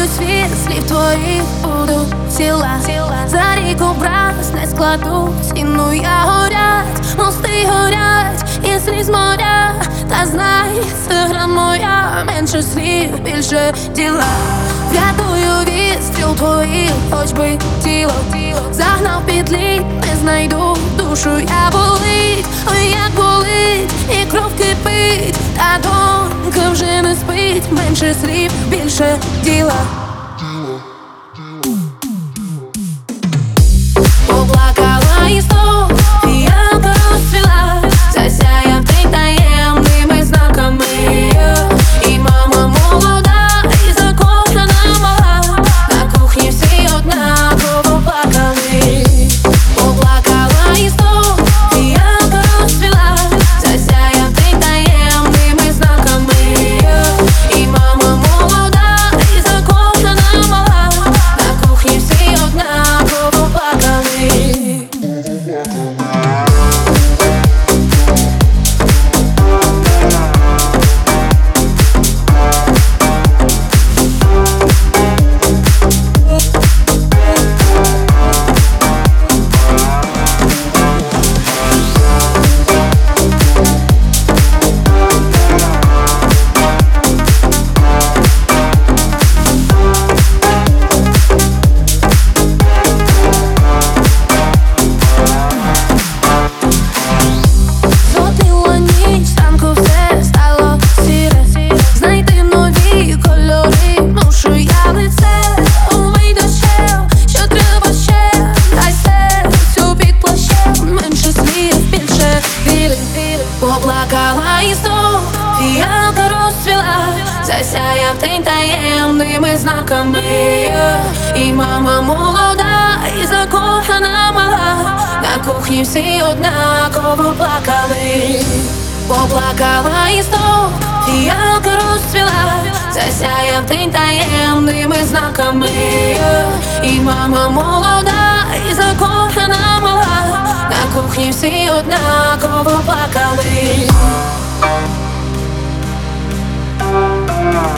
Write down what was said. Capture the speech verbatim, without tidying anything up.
Врятую світ, слів твоїх буду ціла. За рік образ не складу, стіну я горять, мости горять, і сліз моря. Та знай, це гра моя, менше слів, більше діла. Врятую відстріл твоїх, хоч би тіло загнав під лід, не знайду, душу я болить, ой, як болить, і кров кипить, та донька вже не спить, менше слів, більше діла. Поплакала і знов, фіалка розцвіла, засяяв ти таємними знаками. І мама молода, і закохана мала, на кухні всі однаково плакали. Поплакала і знов, фіалка розцвіла, засяяв ти таємними знаками. І мама молода, і закохана мала, на кухні всі однаково плакали. Зотила ніч, зранку все стало сіре. Знайти нові кольори, мушу я лице. Умий дощем, що треба ще, дай серцю під плащем, менше слів, більше віри. Поплакала і знов, фіалка розцвіла, засяяв день таємними знаками. І мама молода, і закохана мала, на кухні всі однаково плакали. Поплакала і знов, фіалка розцвіла, засяяв день таємними знаками. І мама молода, і закохана мала, на кухні всі однаково плакали.